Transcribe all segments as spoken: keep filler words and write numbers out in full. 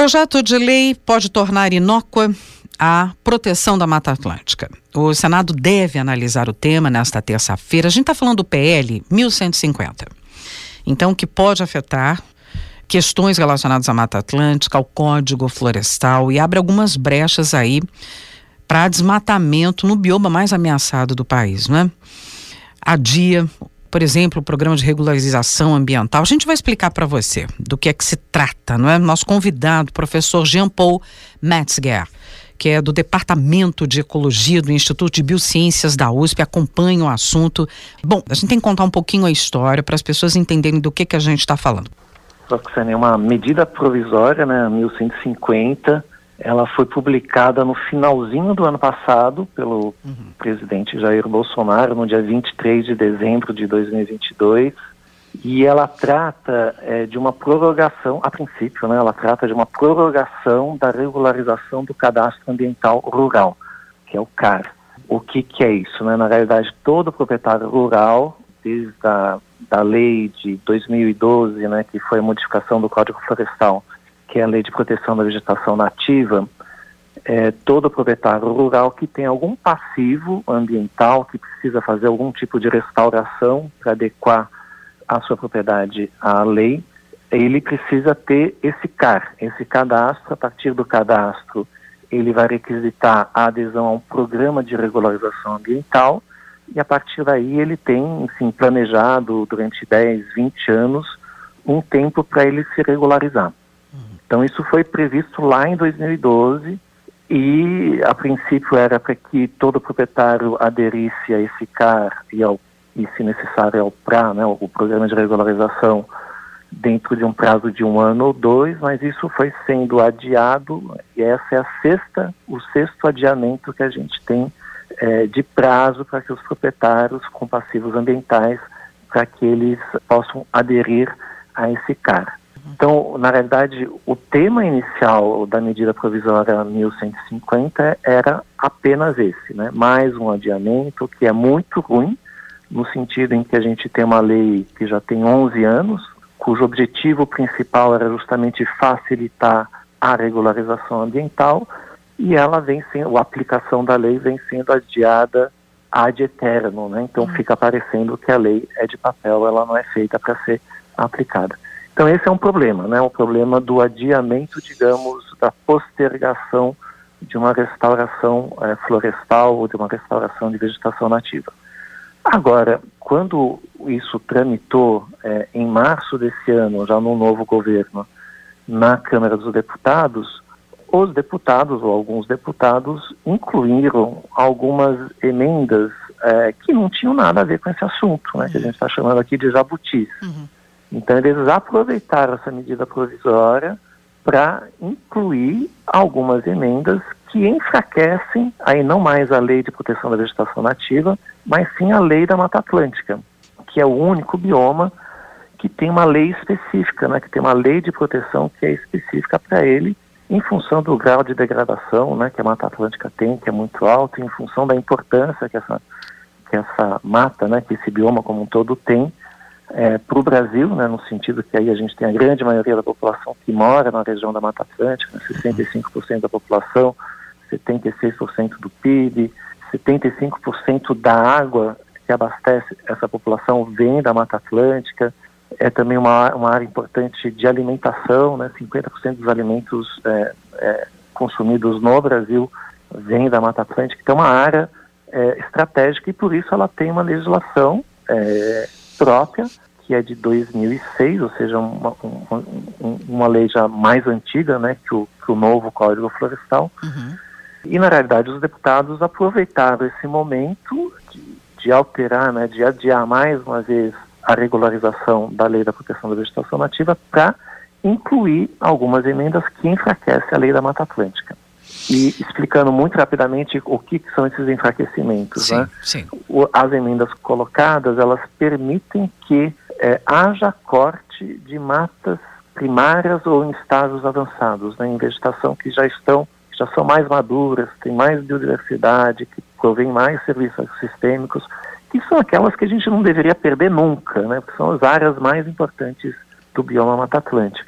Projeto de lei pode tornar inócua a proteção da Mata Atlântica. O Senado deve analisar o tema nesta terça-feira. A gente está falando do P L mil cento e cinquenta. Então, que pode afetar questões relacionadas à Mata Atlântica, ao Código Florestal, e abre algumas brechas aí para desmatamento no bioma mais ameaçado do país, né? Adia, por exemplo, o programa de regularização ambiental. A gente vai explicar para você do que é que se trata, não é? Nosso convidado, professor Jean-Paul Metzger, que é do Departamento de Ecologia do Instituto de Biociências da U S P, acompanha o assunto. Bom, a gente tem que contar um pouquinho a história para as pessoas entenderem do que, que a gente está falando. Roxane, é uma medida provisória, né, mil cento e cinquenta, ela foi publicada no finalzinho do ano passado pelo uhum. presidente Jair Bolsonaro, no dia vinte e três de dezembro de dois mil e vinte e dois, e ela trata é, de uma prorrogação, a princípio, né, ela trata de uma prorrogação da regularização do cadastro ambiental rural, que é o C A R. O que, que é isso? Né? Na realidade, todo proprietário rural, desde a da lei de dois mil e doze, né, que foi a modificação do Código Florestal, que é a lei de proteção da vegetação nativa, é, todo proprietário rural que tem algum passivo ambiental, que precisa fazer algum tipo de restauração para adequar a sua propriedade à lei, ele precisa ter esse C A R, esse cadastro. A partir do cadastro, ele vai requisitar a adesão a um programa de regularização ambiental, e a partir daí ele tem, enfim, planejado durante dez, vinte anos um tempo para ele se regularizar. Uhum. Então isso foi previsto lá em dois mil e doze e a princípio era para que todo proprietário aderisse a esse C A R e, ao, e se necessário ao P R A, né, o Programa de Regularização, dentro de um prazo de um ano ou dois, mas isso foi sendo adiado e essa é a sexta, o sexto adiamento que a gente tem É, de prazo para que os proprietários com passivos ambientais, para que eles possam aderir a esse C A R. Então, na realidade, o tema inicial da medida provisória mil cento e cinquenta era apenas esse, né? Mais um adiamento que é muito ruim, no sentido em que a gente tem uma lei que já tem onze anos, cujo objetivo principal era justamente facilitar a regularização ambiental, e ela vem sendo, a aplicação da lei vem sendo adiada ad eterno, né? Então fica parecendo que a lei é de papel, ela não é feita para ser aplicada. Então esse é um problema, né? O problema do adiamento, digamos, da postergação de uma restauração é, florestal ou de uma restauração de vegetação nativa. Agora, quando isso tramitou é, em março desse ano, já no novo governo, na Câmara dos Deputados, os deputados, ou alguns deputados, incluíram algumas emendas é, que não tinham nada a ver com esse assunto, né, que a gente está chamando aqui de jabutis. Uhum. Então, eles aproveitaram essa medida provisória para incluir algumas emendas que enfraquecem, aí não mais a Lei de Proteção da Vegetação Nativa, mas sim a Lei da Mata Atlântica, que é o único bioma que tem uma lei específica, né, que tem uma lei de proteção que é específica para ele, em função do grau de degradação, né, que a Mata Atlântica tem, que é muito alto, em função da importância que essa, que essa mata, né, que esse bioma como um todo tem é, para o Brasil, né, no sentido que aí a gente tem a grande maioria da população que mora na região da Mata Atlântica, né, sessenta e cinco por cento da população, setenta e seis por cento do P I B, setenta e cinco por cento da água que abastece essa população vem da Mata Atlântica. É também uma, uma área importante de alimentação, né? cinquenta por cento dos alimentos é, é, consumidos no Brasil vêm da Mata Atlântica. Então é uma área é, estratégica e por isso ela tem uma legislação é, própria, que é de dois mil e seis, ou seja, uma, uma, uma lei já mais antiga, né, que, o, que o novo Código Florestal. Uhum. E na realidade os deputados aproveitaram esse momento de, de alterar, né, de adiar mais uma vez a regularização da Lei da Proteção da Vegetação Nativa para incluir algumas emendas que enfraquecem a Lei da Mata Atlântica. E explicando muito rapidamente o que, que são esses enfraquecimentos, sim, né? Sim. O, as emendas colocadas, elas permitem que é, haja corte de matas primárias ou em estágios avançados, né, em vegetação que já estão, que já são mais maduras, tem mais biodiversidade, que provém mais serviços sistêmicos, que são aquelas que a gente não deveria perder nunca, né? Porque são as áreas mais importantes do bioma Mata Atlântica.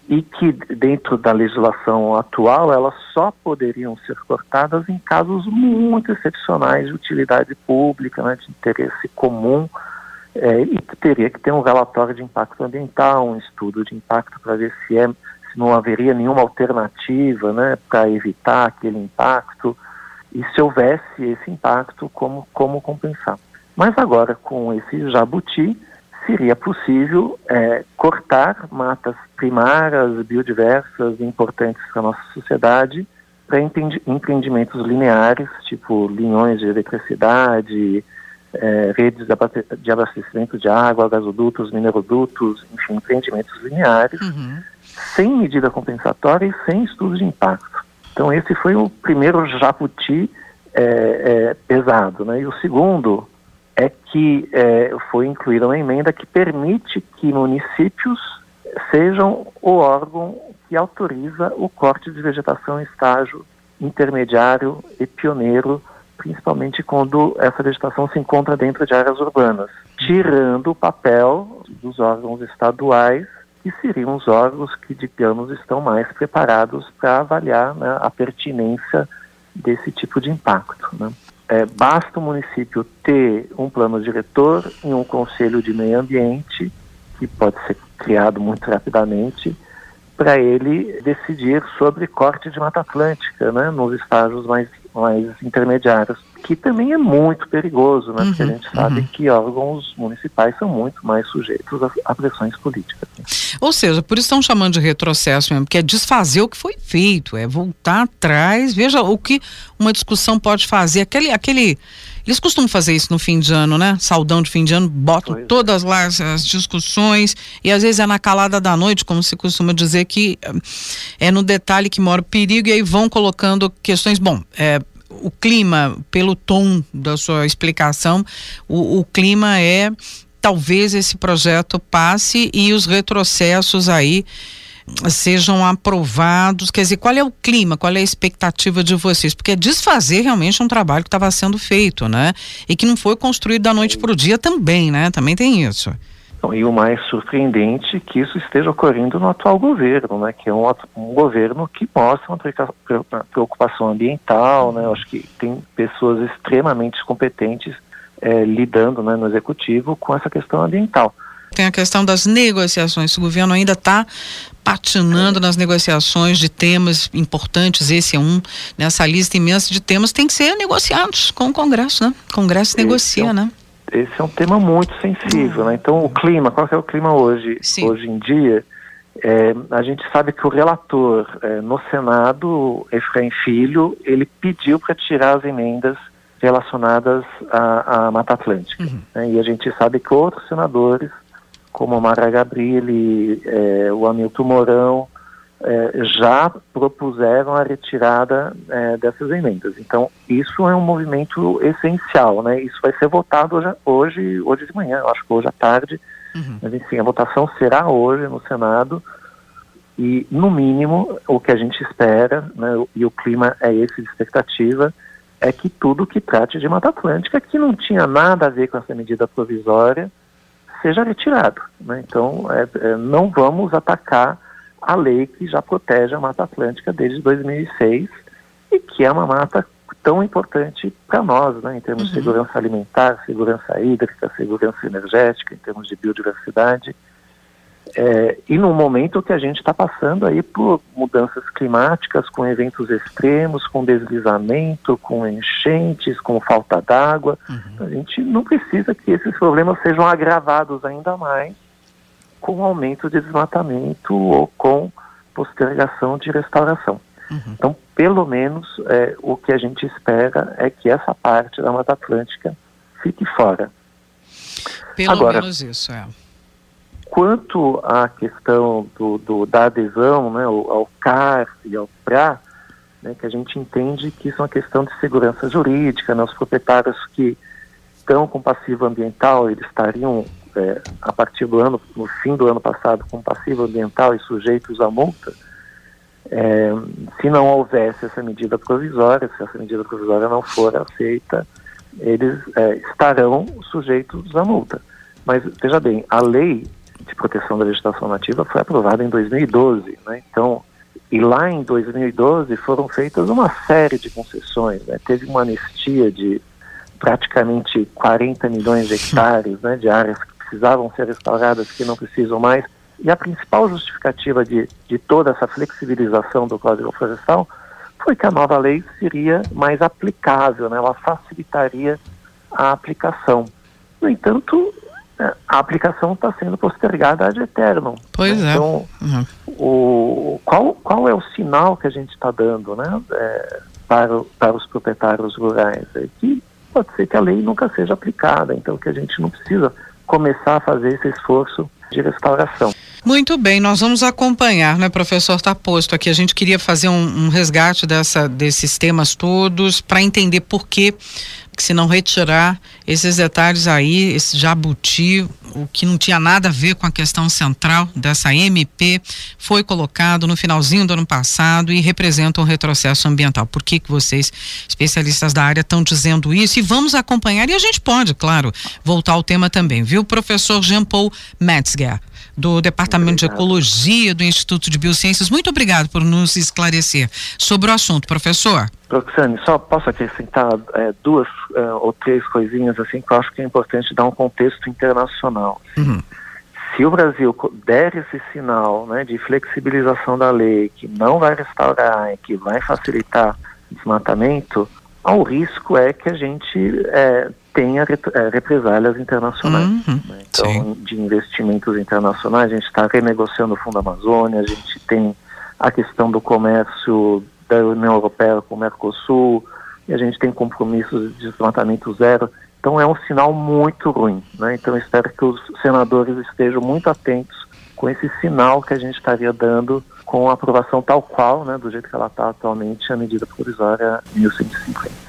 e que dentro da legislação atual elas só poderiam ser cortadas em casos muito excepcionais de utilidade pública, né, de interesse comum, é, e teria que ter um relatório de impacto ambiental, um estudo de impacto para ver se, é, se não haveria nenhuma alternativa, né, para evitar aquele impacto, e se houvesse esse impacto, como, como compensar. Mas agora, com esse jabuti, seria possível é, cortar matas primárias, biodiversas, importantes para a nossa sociedade, para empreendimentos lineares, tipo linhões de eletricidade, é, redes de abastecimento de água, gasodutos, minerodutos, enfim, empreendimentos lineares, uhum. sem medida compensatória e sem estudo de impacto. Então esse foi o primeiro jabuti é, é, pesado, né? E o segundo é que é, foi incluída uma emenda que permite que municípios sejam o órgão que autoriza o corte de vegetação em estágio intermediário e pioneiro, principalmente quando essa vegetação se encontra dentro de áreas urbanas, tirando o papel dos órgãos estaduais, que seriam os órgãos que de planos estão mais preparados para avaliar, né, a pertinência desse tipo de impacto, né? É, basta o município ter um plano diretor e um conselho de meio ambiente, que pode ser criado muito rapidamente, para ele decidir sobre corte de Mata Atlântica, né, nos estágios mais, mais intermediários, que também é muito perigoso, né, uhum, porque a gente sabe uhum. que órgãos municipais são muito mais sujeitos a, a pressões políticas. Ou seja, por isso estão chamando de retrocesso mesmo, porque é desfazer o que foi feito, é voltar atrás. Veja o que uma discussão pode fazer, aquele, aquele eles costumam fazer isso no fim de ano, né? Saudão de fim de ano, botam pois todas é. lá as, as discussões, e às vezes é na calada da noite, como se costuma dizer, que é no detalhe que mora o perigo, e aí vão colocando questões, bom, é, o clima, pelo tom da sua explicação, o, o clima é, talvez esse projeto passe e os retrocessos aí sejam aprovados. Quer dizer, qual é o clima, qual é a expectativa de vocês? Porque desfazer realmente é um trabalho que estava sendo feito, né? E que não foi construído da noite para o dia também, né? Também tem isso. E o mais surpreendente é que isso esteja ocorrendo no atual governo, né? Que é um, um governo que mostra uma preocupação ambiental, né? Eu acho que tem pessoas extremamente competentes é, lidando, né, no executivo com essa questão ambiental. Tem a questão das negociações. O governo ainda está patinando nas negociações de temas importantes. Esse é um, nessa lista imensa de temas, tem que ser negociados com o Congresso, né? O Congresso esse negocia, é um, né? Esse é um tema muito sensível, hum. né? Então, o clima, qual que é o clima hoje? Sim. Hoje em dia, é, a gente sabe que o relator é, no Senado, Efraim Filho, ele pediu para tirar as emendas relacionadas à, à Mata Atlântica. Uhum. Né? E a gente sabe que outros senadores, como a Mara Gabrilli, é, o Hamilton Mourão, é, já propuseram a retirada é, dessas emendas. Então, isso é um movimento essencial, né? Isso vai ser votado hoje, hoje, hoje de manhã, eu acho que hoje à tarde, uhum. mas enfim, a votação será hoje no Senado, e no mínimo, o que a gente espera, né, e o clima é esse de expectativa, é que tudo que trate de Mata Atlântica, que não tinha nada a ver com essa medida provisória, seja retirado, né? Então, é, é, não vamos atacar a lei que já protege a Mata Atlântica desde dois mil e seis e que é uma mata tão importante para nós, né? Em termos uhum. de segurança alimentar, segurança hídrica, segurança energética, em termos de biodiversidade. É, e no momento que a gente está passando aí por mudanças climáticas, com eventos extremos, com deslizamento, com enchentes, com falta d'água, uhum. a gente não precisa que esses problemas sejam agravados ainda mais com aumento de desmatamento ou com postergação de restauração. Uhum. Então, pelo menos, é, o que a gente espera é que essa parte da Mata Atlântica fique fora. Pelo Agora, menos isso, é. Quanto à questão do, do, da adesão, né, ao, ao C A R e ao P R A, né, que a gente entende que isso é uma questão de segurança jurídica, né, os proprietários que estão com passivo ambiental, eles estariam, é, a partir do ano, no fim do ano passado, com passivo ambiental e sujeitos à multa. É, se não houvesse essa medida provisória, se essa medida provisória não for aceita, eles é, estarão sujeitos à multa. Mas, veja bem, a lei de proteção da vegetação nativa foi aprovada em dois mil e doze, né? Então, e lá em dois mil e doze foram feitas uma série de concessões, né? Teve uma anistia de praticamente quarenta milhões de hectares, né, de áreas que precisavam ser restauradas, que não precisam mais. E a principal justificativa de, de toda essa flexibilização do Código Florestal foi que a nova lei seria mais aplicável, né? Ela facilitaria a aplicação. No entanto, a aplicação está sendo postergada ad eternum. Pois né? é. Então, uhum. o, qual, qual é o sinal que a gente está dando, né, é, para, para os proprietários rurais? É que pode ser que a lei nunca seja aplicada, então que a gente não precisa começar a fazer esse esforço de restauração. Muito bem, nós vamos acompanhar, né, professor? Está posto aqui. A gente queria fazer um, um resgate dessa, desses temas todos para entender por que, se não retirar esses detalhes aí, esse jabuti, o que não tinha nada a ver com a questão central dessa M P, foi colocado no finalzinho do ano passado e representa um retrocesso ambiental. Por que que vocês, especialistas da área, estão dizendo isso? E vamos acompanhar, e a gente pode, claro, voltar ao tema também, viu? Professor Jean-Paul Metzger, do Departamento de Ecologia do Instituto de Biociências. Muito obrigado por nos esclarecer sobre o assunto, professor. Roxane, só posso acrescentar é, duas é, ou três coisinhas assim que eu acho que é importante dar um contexto internacional. Uhum. Se o Brasil der esse sinal, né, de flexibilização da lei, que não vai restaurar e que vai facilitar o desmatamento, o risco é que a gente é, tenha é, represálias internacionais. Uhum, né? Então, sim. De investimentos internacionais, a gente está renegociando o Fundo Amazônia, a gente tem a questão do comércio da União Europeia com o Mercosul, e a gente tem compromissos de desmatamento zero. Então é um sinal muito ruim, né? Então eu espero que os senadores estejam muito atentos com esse sinal que a gente estaria dando com a aprovação tal qual, né, do jeito que ela está atualmente, a medida provisória mil cento e cinquenta.